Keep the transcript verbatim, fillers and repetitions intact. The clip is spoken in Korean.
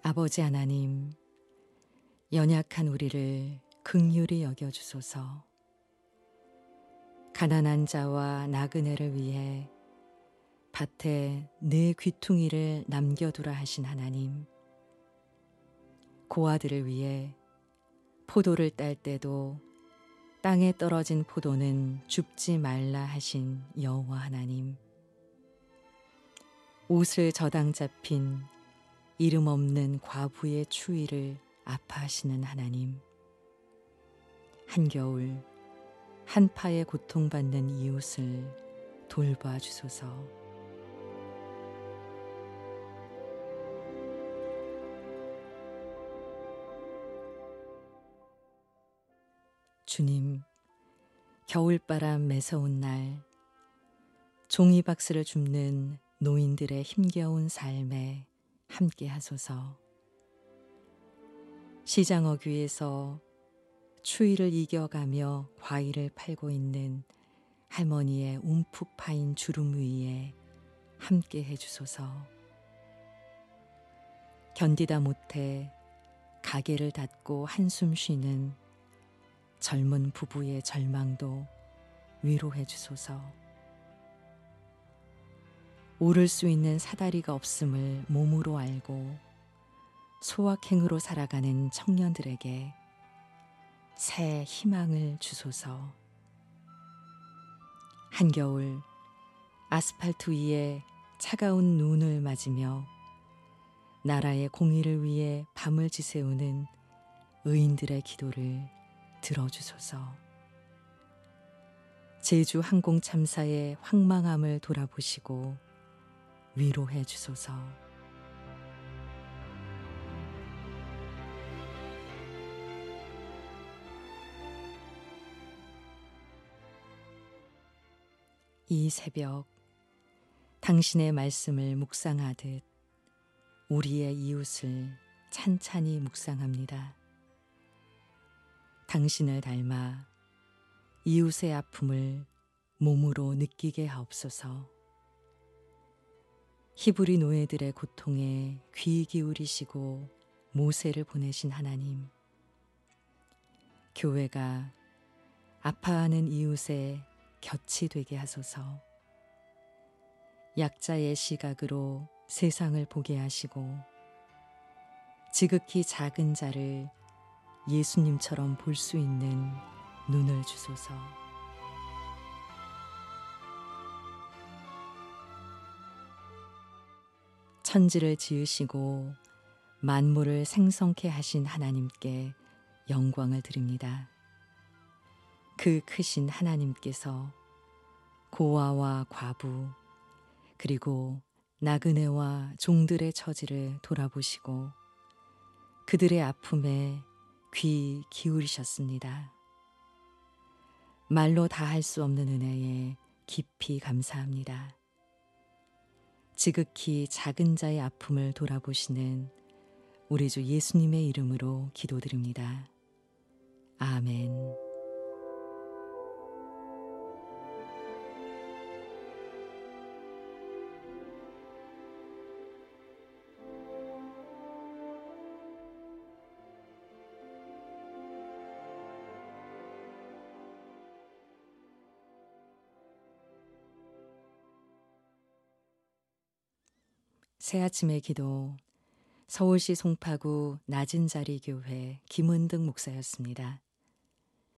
아버지 하나님, 연약한 우리를 긍휼히 여겨주소서. 가난한 자와 나그네를 위해 밭에 내 귀퉁이를 남겨두라 하신 하나님, 고아들을 위해 포도를 딸 때도 땅에 떨어진 포도는 줍지 말라 하신 여호와 하나님, 옷을 저당 잡힌 이름 없는 과부의 추위를 아파하시는 하나님, 한겨울 한파에 고통받는 이웃을 돌봐 주소서. 주님, 겨울바람 매서운 날 종이박스를 줍는 노인들의 힘겨운 삶에 함께 하소서. 시장 어귀에서 추위를 이겨가며 과일을 팔고 있는 할머니의 움푹 파인 주름 위에 함께 해주소서. 견디다 못해 가게를 닫고 한숨 쉬는 젊은 부부의 절망도 위로해 주소서. 오를 수 있는 사다리가 없음을 몸으로 알고 소확행으로 살아가는 청년들에게 새 희망을 주소서. 한겨울 아스팔트 위에 차가운 눈을 맞으며 나라의 공의를 위해 밤을 지새우는 의인들의 기도를 들어주소서. 제주 항공 참사의 황망함을 돌아보시고 위로해 주소서. 이 새벽 당신의 말씀을 묵상하듯 우리의 이웃을 찬찬히 묵상합니다. 당신을 닮아 이웃의 아픔을 몸으로 느끼게 하옵소서. 히브리 노예들의 고통에 귀 기울이시고 모세를 보내신 하나님, 교회가 아파하는 이웃의 곁이 되게 하소서. 약자의 시각으로 세상을 보게 하시고 지극히 작은 자를 예수님처럼 볼 수 있는 눈을 주소서. 천지를 지으시고 만물을 생성케 하신 하나님께 영광을 드립니다. 그 크신 하나님께서 고아와 과부 그리고 나그네와 종들의 처지를 돌아보시고 그들의 아픔에 귀 기울이셨습니다. 말로 다 할 수 없는 은혜에 깊이 감사합니다. 지극히 작은 자의 아픔을 돌아보시는 우리 주 예수님의 이름으로 기도드립니다. 아멘. 새아침의 기도, 서울시 송파구 낮은자리 교회 김은득 목사였습니다.